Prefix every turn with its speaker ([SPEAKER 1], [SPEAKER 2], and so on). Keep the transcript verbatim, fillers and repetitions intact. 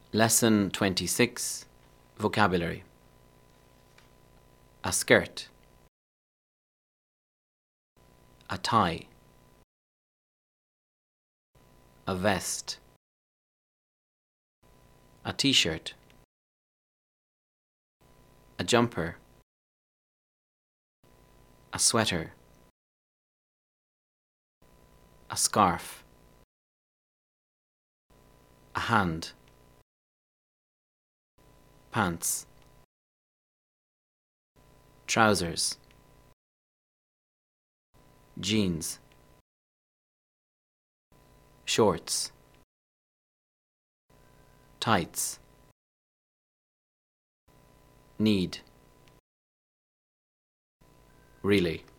[SPEAKER 1] Lesson twenty-six, Vocabulary. A skirt, a tie, a vest, a t-shirt, a jumper, a sweater, a scarf, a hand, pants, trousers, jeans, shorts, tights, need, really.